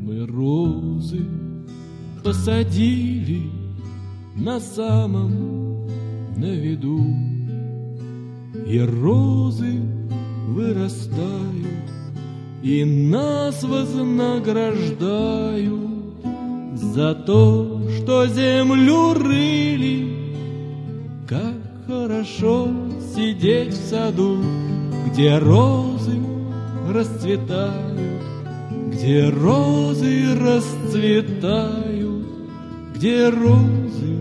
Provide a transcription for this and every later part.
Мы розы посадили на самом на виду, и розы вырастают и нас вознаграждают за то, что землю рыли. Как хорошо сидеть в саду, где розы расцветают, где розы расцветают, где розы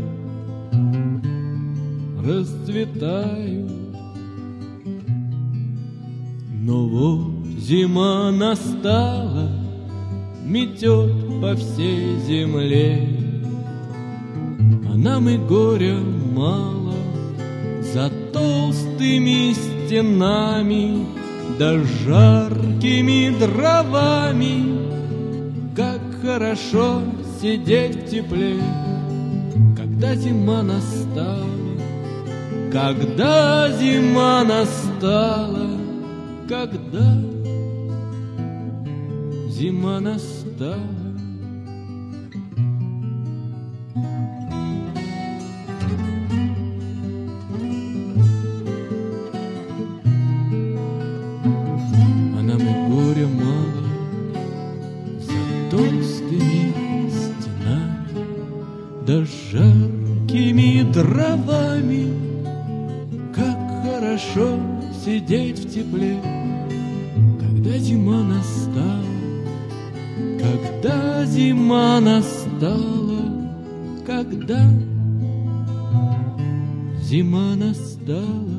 расцветают. Но вот зима настала, метет по всей земле, а нам и горя мало за толстыми стенами да жаркими дровами. Как хорошо сидеть в тепле, когда зима настала, когда зима настала, когда зима настала. А нам и горя мало за толстыми стенами да жаркими дровами. Как хорошо сидеть в тепле, когда зима настала, когда зима настала, когда зима настала.